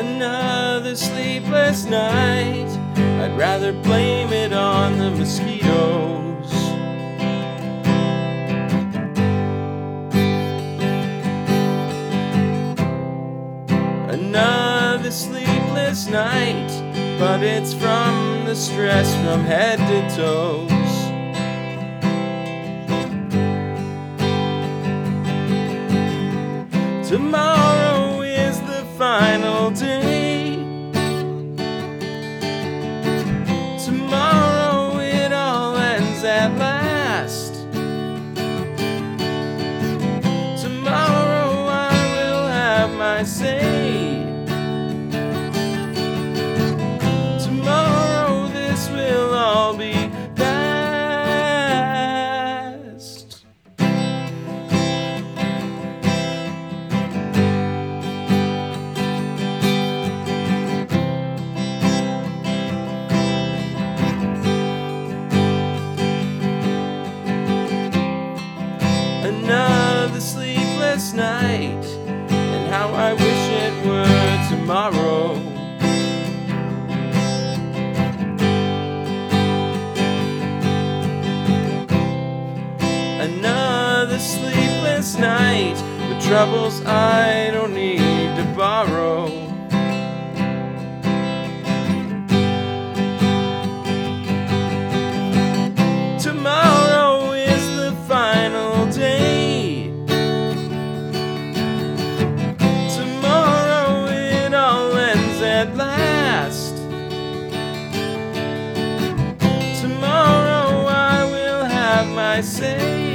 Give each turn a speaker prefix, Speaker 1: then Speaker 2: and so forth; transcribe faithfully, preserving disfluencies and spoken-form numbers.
Speaker 1: Another sleepless night. I'd rather blame it on the mosquitoes. Another sleepless night, but it's from the stress from head to toes. Tomorrow is the final day. Tomorrow it all ends at last. Tomorrow I will have my say. Tomorrow this will all be past. Another sleepless night, and how I wish it were tomorrow. Another sleepless night, with troubles I don't need to borrow. Tomorrow is the final day. Tomorrow it all ends at last. Tomorrow I will have my say.